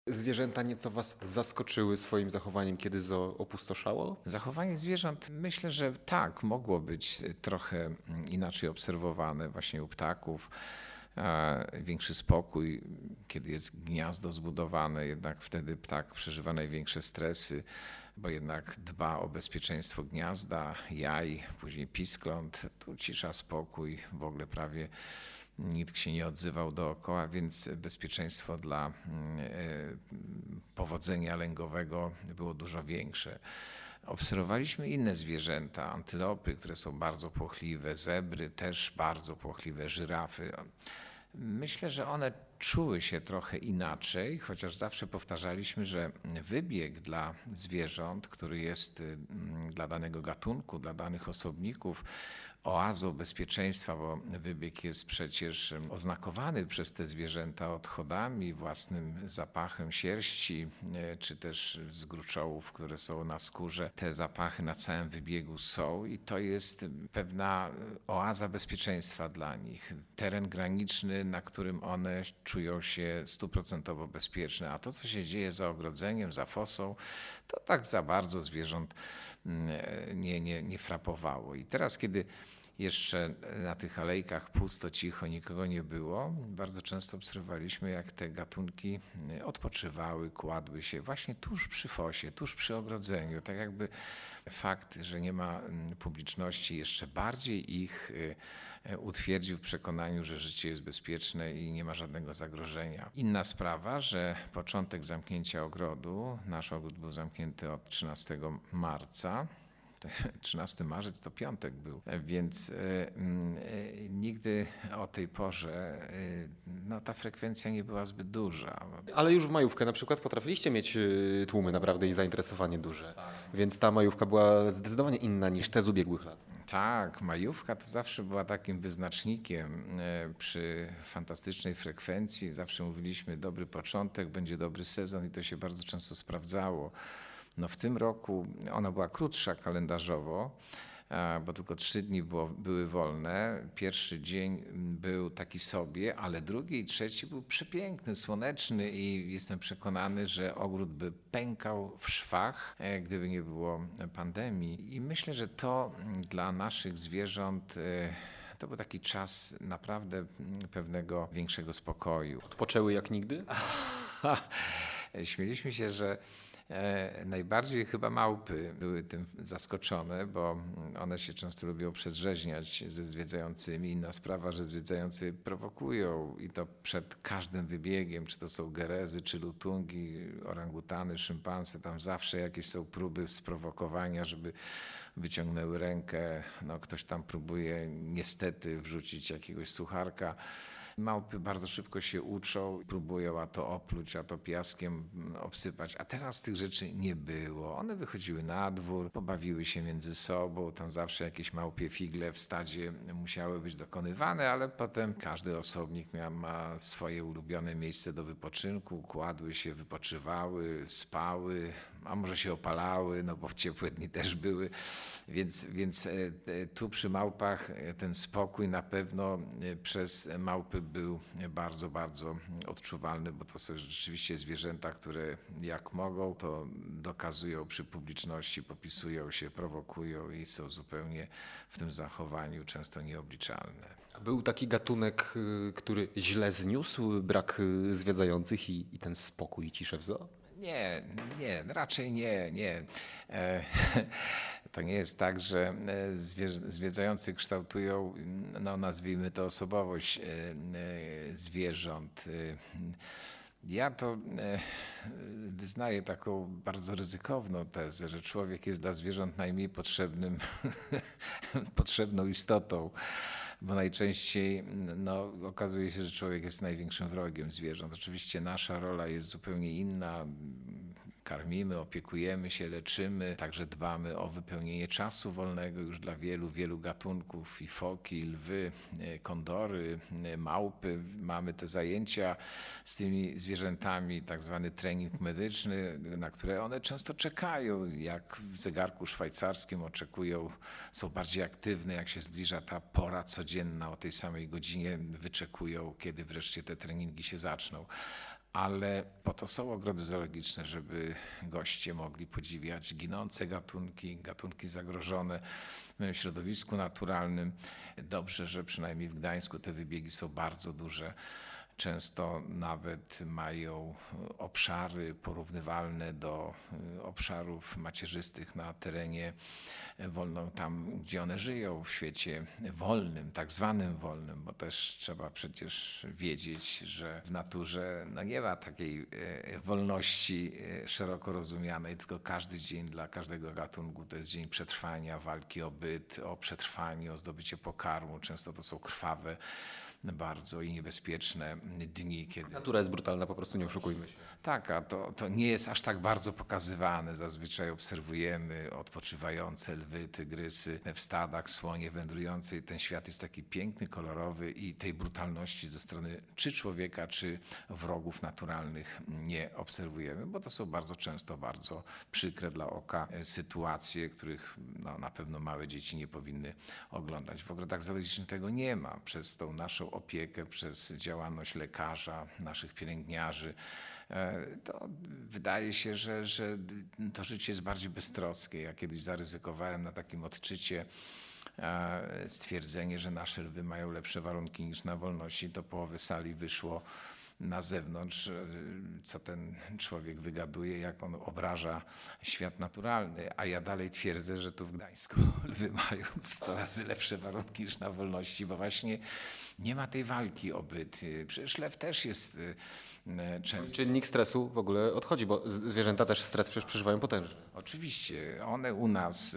Zwierzęta nieco was zaskoczyły swoim zachowaniem, kiedy zoo opustoszało? Zachowanie zwierząt myślę, że tak, mogło być trochę inaczej obserwowane właśnie u ptaków. Większy spokój, kiedy jest gniazdo zbudowane, jednak wtedy ptak przeżywa największe stresy, bo jednak dba o bezpieczeństwo gniazda, jaj, później piskląt, tu cisza, spokój, w ogóle prawie nikt się nie odzywał dookoła, więc bezpieczeństwo dla powodzenia lęgowego było dużo większe. Obserwowaliśmy inne zwierzęta, antylopy, które są bardzo płochliwe, zebry też bardzo płochliwe, żyrafy. Myślę, że one czuły się trochę inaczej, chociaż zawsze powtarzaliśmy, że wybieg dla zwierząt, który jest dla danego gatunku, dla danych osobników, oazą bezpieczeństwa, bo wybieg jest przecież oznakowany przez te zwierzęta odchodami, własnym zapachem sierści, czy też z gruczołów, które są na skórze. Te zapachy na całym wybiegu są i to jest pewna oaza bezpieczeństwa dla nich. Teren graniczny, na którym one czują się 100% bezpieczne, a to, co się dzieje za ogrodzeniem, za fosą, to tak za bardzo zwierząt nie frapowało. I teraz, kiedy jeszcze na tych alejkach pusto, cicho, nikogo nie było, bardzo często obserwowaliśmy, jak te gatunki odpoczywały, kładły się właśnie tuż przy fosie, tuż przy ogrodzeniu. Tak jakby fakt, że nie ma publiczności, jeszcze bardziej ich utwierdził w przekonaniu, że życie jest bezpieczne i nie ma żadnego zagrożenia. Inna sprawa, że początek zamknięcia ogrodu, nasz ogród był zamknięty od 13 marca, 13 marzec to piątek był, więc nigdy o tej porze ta frekwencja nie była zbyt duża. Ale już w majówkę na przykład potrafiliście mieć tłumy naprawdę i zainteresowanie duże. Więc ta majówka była zdecydowanie inna niż te z ubiegłych lat. Tak, majówka to zawsze była takim wyznacznikiem przy fantastycznej frekwencji. Zawsze mówiliśmy, dobry początek, będzie dobry sezon i to się bardzo często sprawdzało. No w tym roku ona była krótsza kalendarzowo, bo tylko 3 dni były wolne. Pierwszy dzień był taki sobie, ale drugi i trzeci był przepiękny, słoneczny i jestem przekonany, że ogród by pękał w szwach, gdyby nie było pandemii. I myślę, że to dla naszych zwierząt to był taki czas naprawdę pewnego większego spokoju. Odpoczęły jak nigdy? Śmieliśmy się, że najbardziej chyba małpy były tym zaskoczone, bo one się często lubią przedrzeźniać ze zwiedzającymi. Inna sprawa, że zwiedzający prowokują i to przed każdym wybiegiem, czy to są gerezy, czy lutungi, orangutany, szympansy, tam zawsze jakieś są próby sprowokowania, żeby wyciągnęły rękę. No, ktoś tam próbuje niestety wrzucić jakiegoś sucharka. Małpy bardzo szybko się uczą, próbują a to opluć, a to piaskiem obsypać, a teraz tych rzeczy nie było. One wychodziły na dwór, pobawiły się między sobą, tam zawsze jakieś małpie figle w stadzie musiały być dokonywane, ale potem każdy osobnik ma swoje ulubione miejsce do wypoczynku, kładły się, wypoczywały, spały, a może się opalały, no bo w ciepłe dni też były, więc tu przy małpach ten spokój na pewno przez małpy był bardzo, bardzo odczuwalny, bo to są rzeczywiście zwierzęta, które jak mogą, to dokazują przy publiczności, popisują się, prowokują i są zupełnie w tym zachowaniu często nieobliczalne. Był taki gatunek, który źle zniósł brak zwiedzających i ten spokój i ciszę w zoo? Nie, raczej nie. To nie jest tak, że zwiedzający kształtują, no nazwijmy to, osobowość zwierząt. Ja to wyznaję taką bardzo ryzykowną tezę, że człowiek jest dla zwierząt najmniej potrzebną istotą. Bo najczęściej okazuje się, że człowiek jest największym wrogiem zwierząt. Oczywiście nasza rola jest zupełnie inna. Karmimy, opiekujemy się, leczymy, także dbamy o wypełnienie czasu wolnego już dla wielu gatunków, i foki, i lwy, kondory, małpy. Mamy te zajęcia z tymi zwierzętami, tak zwany trening medyczny, na które one często czekają, jak w zegarku szwajcarskim oczekują, są bardziej aktywne, jak się zbliża ta pora codzienna o tej samej godzinie, wyczekują, kiedy wreszcie te treningi się zaczną. ale po to są ogrody zoologiczne, żeby goście mogli podziwiać ginące gatunki, gatunki zagrożone w środowisku naturalnym. Dobrze, że przynajmniej w Gdańsku te wybiegi są bardzo duże. Często nawet mają obszary porównywalne do obszarów macierzystych na terenie tam, gdzie one żyją, w świecie wolnym, tak zwanym wolnym, bo też trzeba przecież wiedzieć, że w naturze nie ma takiej wolności szeroko rozumianej, tylko każdy dzień dla każdego gatunku to jest dzień przetrwania, walki o byt, o przetrwanie, o zdobycie pokarmu. Często to są krwawe bardzo i niebezpieczne dni, kiedy... Natura jest brutalna, po prostu nie oszukujmy się. Tak, a to nie jest aż tak bardzo pokazywane. Zazwyczaj obserwujemy odpoczywające lwy, tygrysy w stadach, słonie wędrujące i ten świat jest taki piękny, kolorowy i tej brutalności ze strony czy człowieka, czy wrogów naturalnych nie obserwujemy, bo to są bardzo często bardzo przykre dla oka sytuacje, których na pewno małe dzieci nie powinny oglądać. W ogrodach zoologicznych tego nie ma. Przez tą naszą opiekę, przez działalność lekarza, naszych pielęgniarzy, to wydaje się, że to życie jest bardziej beztroskie. Ja kiedyś zaryzykowałem na takim odczycie stwierdzenie, że nasze lwy mają lepsze warunki niż na wolności. Do połowy sali wyszło na zewnątrz, co ten człowiek wygaduje, jak on obraża świat naturalny, a ja dalej twierdzę, że tu w Gdańsku lwy mają 100 razy lepsze warunki niż na wolności, bo właśnie nie ma tej walki o byt. Przecież lew też jest często... Czynnik stresu w ogóle odchodzi, bo zwierzęta też stres przecież przeżywają potężny. Oczywiście, one u nas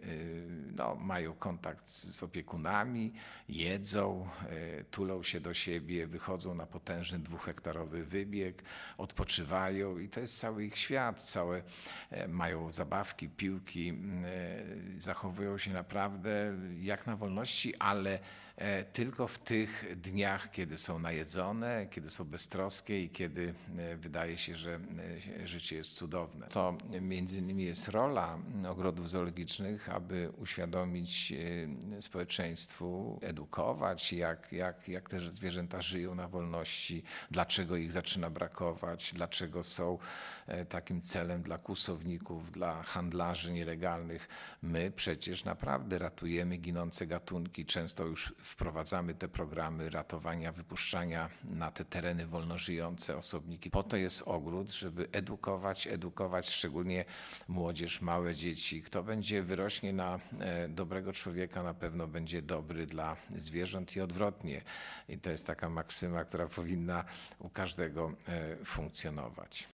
mają kontakt z opiekunami, jedzą, tulą się do siebie, wychodzą na potężny 2-hektarowy wybieg, odpoczywają i to jest cały ich świat, mają zabawki, piłki, zachowują się naprawdę jak na wolności, ale tylko w tych dniach, kiedy są najedzone, kiedy są beztroskie i kiedy wydaje się, że życie jest cudowne. To między innymi jest rola ogrodów zoologicznych, aby uświadomić społeczeństwu, edukować, jak te zwierzęta żyją na wolności, dlaczego ich zaczyna brakować, dlaczego są takim celem dla kłusowników, dla handlarzy nielegalnych. My przecież naprawdę ratujemy ginące gatunki, często już wprowadzamy te programy ratowania, wypuszczania na te tereny wolnożyjące osobniki. Po to jest ogród, żeby edukować szczególnie młodzież, małe dzieci. Kto wyrośnie na dobrego człowieka, na pewno będzie dobry dla zwierząt i odwrotnie. I to jest taka maksyma, która powinna u każdego funkcjonować.